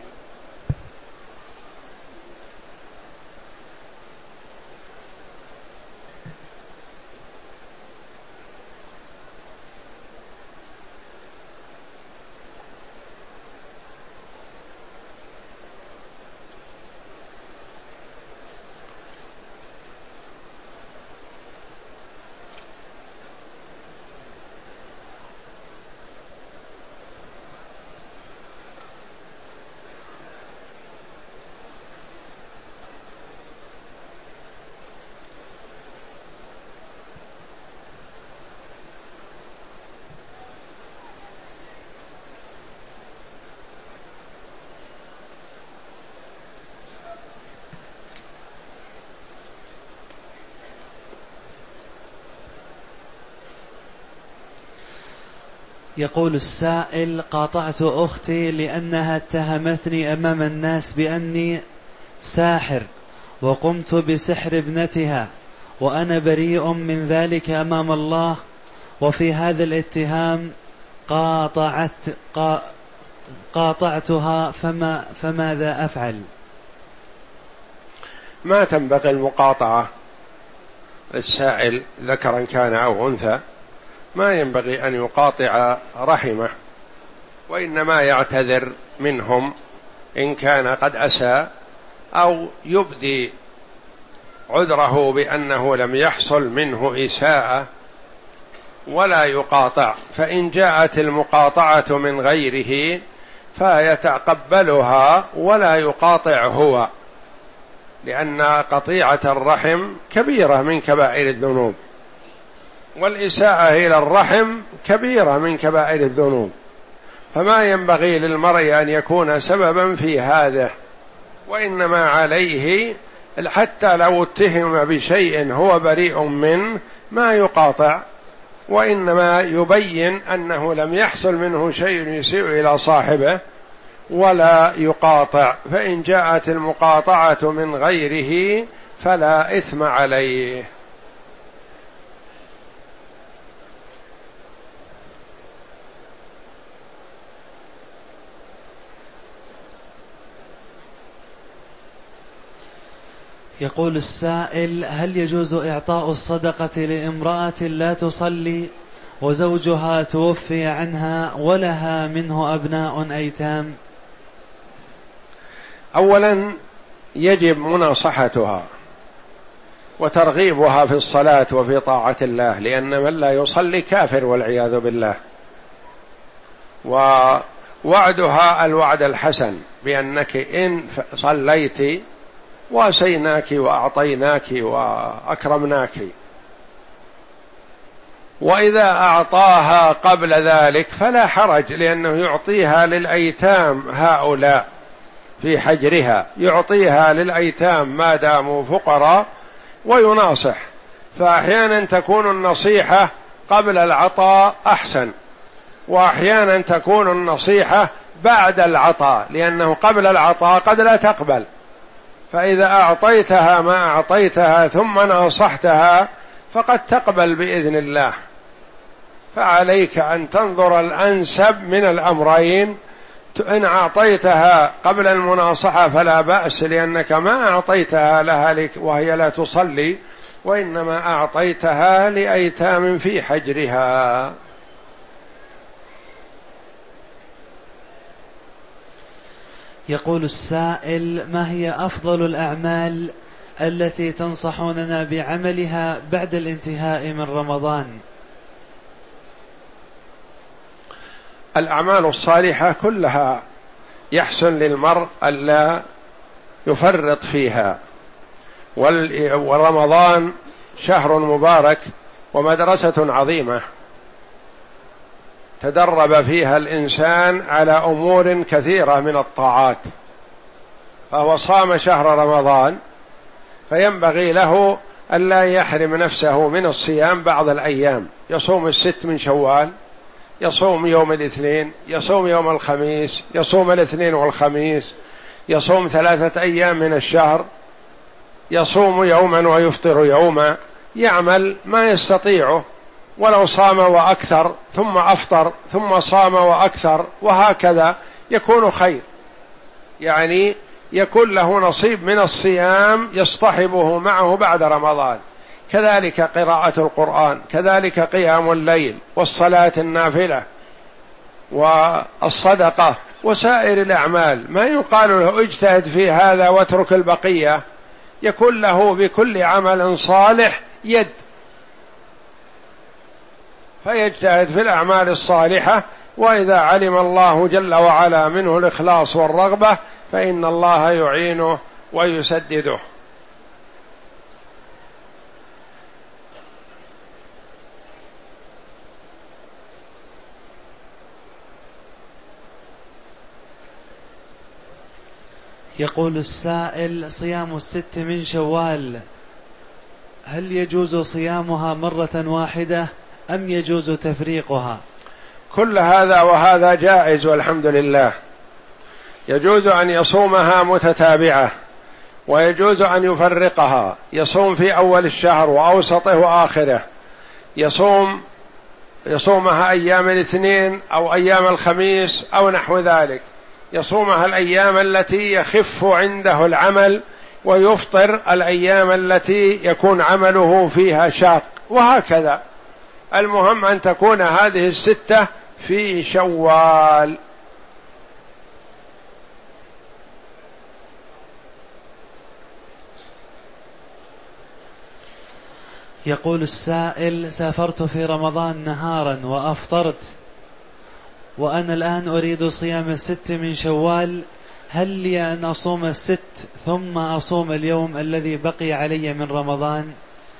يقول السائل: قاطعت أختي لأنها اتهمتني أمام الناس بأني ساحر وقمت بسحر ابنتها، وأنا بريء من ذلك أمام الله، وفي هذا الاتهام قاطعت قاطعتها فما فماذا أفعل؟ ما تنبغي المقاطعة. السائل ذكرا كان أو أنثى ما ينبغي أن يقاطع رحمه، وإنما يعتذر منهم إن كان قد أساء، أو يبدي عذره بأنه لم يحصل منه إساءة ولا يقاطع. فإن جاءت المقاطعة من غيره فيتقبلها ولا يقاطع هو، لأن قطيعة الرحم كبيرة من كبائر الذنوب، والإساءة إلى الرحم كبيرة من كبائر الذنوب، فما ينبغي للمرء أن يكون سببا في هذا، وإنما عليه حتى لو اتهم بشيء هو بريء منه ما يقاطع، وإنما يبين أنه لم يحصل منه شيء يسيء إلى صاحبه ولا يقاطع. فإن جاءت المقاطعة من غيره فلا إثم عليه. يقول السائل: هل يجوز إعطاء الصدقة لامرأة لا تصلي وزوجها توفي عنها ولها منه أبناء أيتام؟ أولا يجب مناصحتها وترغيبها في الصلاة وفي طاعة الله، لأن من لا يصلي كافر والعياذ بالله. ووعدها الوعد الحسن بأنك إن صليت واسيناك وأعطيناك وأكرمناك. وإذا أعطاها قبل ذلك فلا حرج، لأنه يعطيها للأيتام هؤلاء في حجرها، يعطيها للأيتام ما داموا فقراء ويناصح. فأحيانا تكون النصيحة قبل العطاء أحسن، وأحيانا تكون النصيحة بعد العطاء، لأنه قبل العطاء قد لا تقبل. فإذا أعطيتها ما أعطيتها ثم ناصحتها فقد تقبل بإذن الله. فعليك أن تنظر الأنسب من الأمرين، إن أعطيتها قبل المناصحة فلا بأس، لأنك ما أعطيتها لها وهي لا تصلي، وإنما أعطيتها لأيتام في حجرها. يقول السائل: ما هي أفضل الأعمال التي تنصحوننا بعملها بعد الانتهاء من رمضان؟ الأعمال الصالحة كلها يحسن للمرء ألا يفرط فيها، ورمضان شهر مبارك ومدرسة عظيمة تدرب فيها الإنسان على أمور كثيرة من الطاعات، فهو صام شهر رمضان فينبغي له ألا يحرم نفسه من الصيام بعض الأيام، يصوم الست من شوال، يصوم يوم الاثنين، يصوم يوم الخميس، يصوم الاثنين والخميس، يصوم ثلاثة أيام من الشهر، يصوم يوما ويفطر يوما، يعمل ما يستطيعه، ولو صام وأكثر ثم أفطر ثم صام وأكثر، وهكذا يكون خير، يعني يكون له نصيب من الصيام يصطحبه معه بعد رمضان. كذلك قراءة القرآن، كذلك قيام الليل والصلاة النافلة والصدقة وسائر الأعمال، ما يقال له اجتهد في هذا واترك البقية، يكون له بكل عمل صالح يد، فيجتهد في الأعمال الصالحة، وإذا علم الله جل وعلا منه الإخلاص والرغبة فإن الله يعينه ويسدده. يقول السائل: صيام الست من شوال هل يجوز صيامها مرة واحدة أم يجوز تفريقها؟ كل هذا وهذا جائز والحمد لله، يجوز أن يصومها متتابعة، ويجوز أن يفرقها، يصوم في أول الشهر وأوسطه وآخره، يصوم يصومها أيام الاثنين أو أيام الخميس أو نحو ذلك، يصومها الأيام التي يخف عنده العمل، ويفطر الأيام التي يكون عمله فيها شاق، وهكذا. المهم أن تكون هذه الستة في شوال. يقول السائل: سافرت في رمضان نهارا وأفطرت، وأنا الآن أريد صيام الست من شوال، هل لي أن أصوم الست ثم أصوم اليوم الذي بقي علي من رمضان؟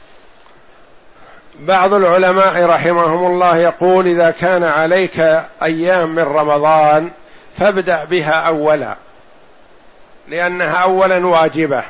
بعض العلماء رحمهم الله يقول: إذا كان عليك أيام من رمضان فابدأ بها أولا، لأنها أولا واجبة،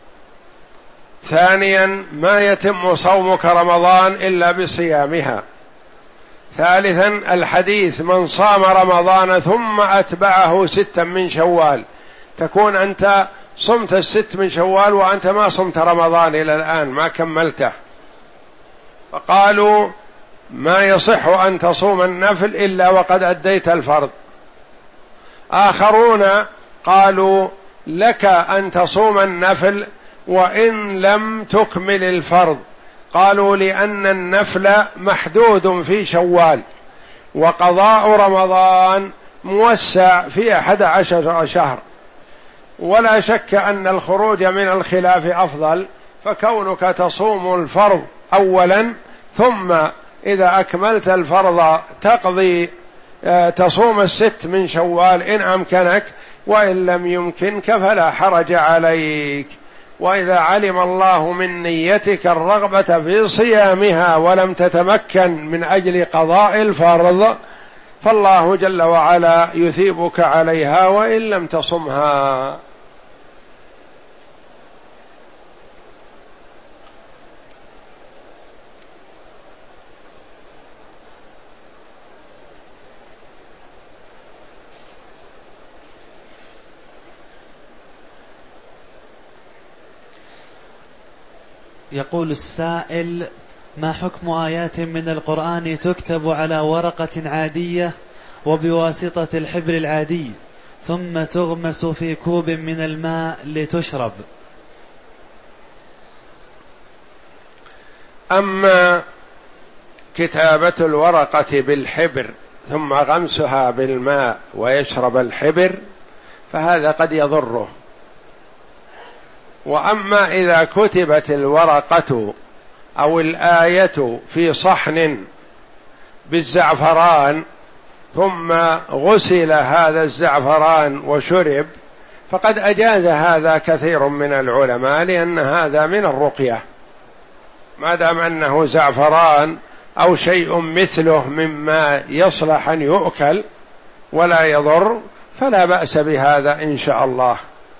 ثانيا ما يتم صومك رمضان إلا بصيامها، ثالثا الحديث من صام رمضان ثم أتبعه ستا من شوال، تكون أنت صمت الست من شوال وأنت ما صمت رمضان إلى الآن، ما كملته، فقالوا ما يصح أن تصوم النفل إلا وقد أديت الفرض. آخرون قالوا لك أن تصوم النفل وإن لم تكمل الفرض، قالوا لأن النفل محدود في شوال، وقضاء رمضان موسع في أحد عشر شهر، ولا شك أن الخروج من الخلاف أفضل، فكونك تصوم الفرض أولا ثم إذا أكملت الفرض تقضي تصوم الست من شوال إن أمكنك، وإن لم يمكنك فلا حرج عليك. وإذا علم الله من نيتك الرغبة في صيامها ولم تتمكن من أجل قضاء الفرض فالله جل وعلا يثيبك عليها وإن لم تصمها. يقول السائل: ما حكم آيات من القرآن تكتب على ورقة عادية وبواسطة الحبر العادي، ثم تغمس في كوب من الماء لتشرب. أما كتابة الورقة بالحبر ثم غمسها بالماء ويشرب الحبر فهذا قد يضره. وأما إذا كتبت الورقة أو الآية في صحن بالزعفران ثم غسل هذا الزعفران وشرب فقد أجاز هذا كثير من العلماء، لأن هذا من الرقية، ما دام أنه زعفران أو شيء مثله مما يصلح أن يؤكل ولا يضر فلا بأس بهذا إن شاء الله.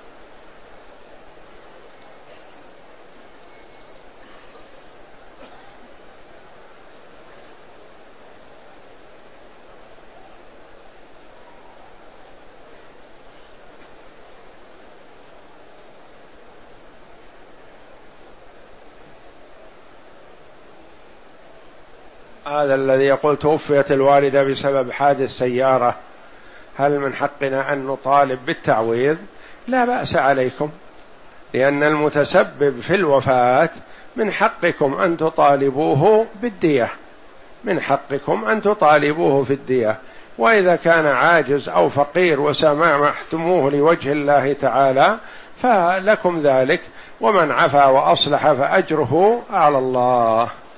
هذا الذي يقول توفيت الوالدة بسبب حادث سيارة، هل من حقنا أن نطالب بالتعويض؟ لا بأس عليكم، لأن المتسبب في الوفاة من حقكم أن تطالبوه بالدية، من حقكم أن تطالبوه في الدية. وإذا كان عاجز أو فقير وسمحتموه لوجه الله تعالى فلكم ذلك، ومن عفا وأصلح فأجره على الله.